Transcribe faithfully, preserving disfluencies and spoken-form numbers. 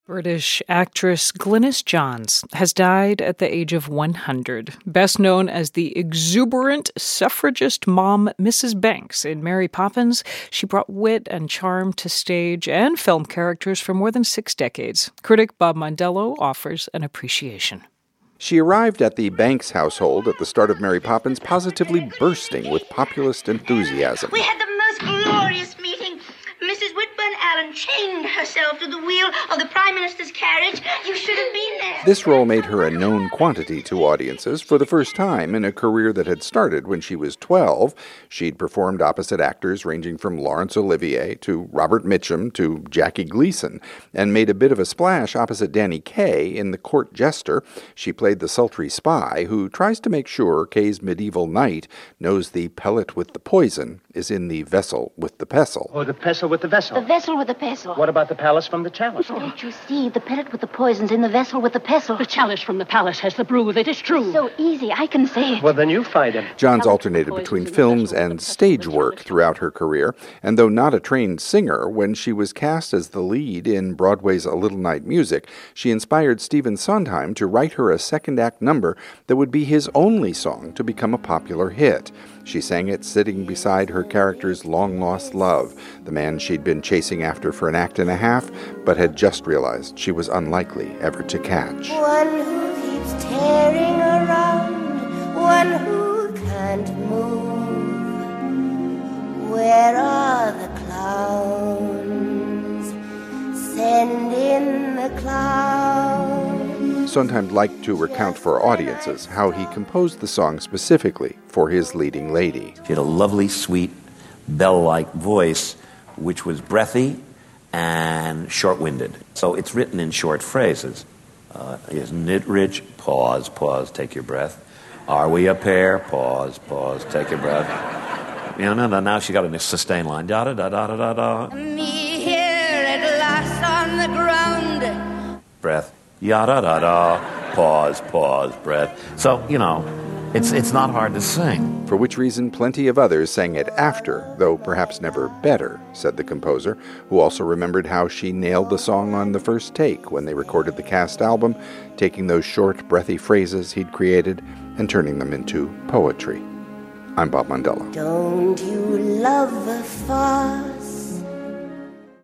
British actress Glynis Johns has died at the age of one hundred. Best known as the exuberant suffragist mom Missus Banks in Mary Poppins, she brought wit and charm to stage and film characters for more than six decades. Critic Bob Mondello offers an appreciation. She arrived at the Banks household at the start of Mary Poppins positively bursting with populist enthusiasm. We had the most glorious meeting. Missus Whitburn Allen chained herself to the wheel of the Prime Minister's carriage. You should have been there. This role made her a known quantity to audiences for the first time in a career that had started when she was twelve. She'd performed opposite actors ranging from Laurence Olivier to Robert Mitchum to Jackie Gleason, and made a bit of a splash opposite Danny Kaye in The Court Jester. She played the sultry spy who tries to make sure Kaye's medieval knight knows the pellet with the poison is in the vessel with the pestle. Oh, the pestle with the vessel. The vessel with the pestle. What about the palace from the chalice? Oh, don't you see? The pellet with the poison's in the vessel with the pestle. The chalice from the palace has the brew. That is true. It's so easy. I can say it. Well, then you find him. Johns alternated between films and stage work throughout her career, and though not a trained singer, when she was cast as the lead in Broadway's A Little Night Music, she inspired Stephen Sondheim to write her a second-act number that would be his only song to become a popular hit. She sang it sitting beside her character's long-lost love, the man she'd been chasing after for an act and a half, but had just realized she was unlikely ever to catch. One who keeps tearing around, one who can't move. Where are the clowns? Send in the clowns. Sondheim liked to recount for audiences how he composed the song specifically for his leading lady. She had a lovely, sweet, bell-like voice, which was breathy and short-winded. So it's written in short phrases. Uh, isn't it rich? Pause, pause, take your breath. Are we a pair? Pause, pause, take your breath. You know, no, no, now she got a sustained line. Da-da-da-da-da-da. Me here at last on the ground. Breath. Ya-da-da-da. Pause, pause, breath. So, you know, it's it's not hard to sing. For which reason plenty of others sang it after, though perhaps never better, said the composer, who also remembered how she nailed the song on the first take when they recorded the cast album, taking those short, breathy phrases he'd created and turning them into poetry. I'm Bob Mondello. Don't you love the far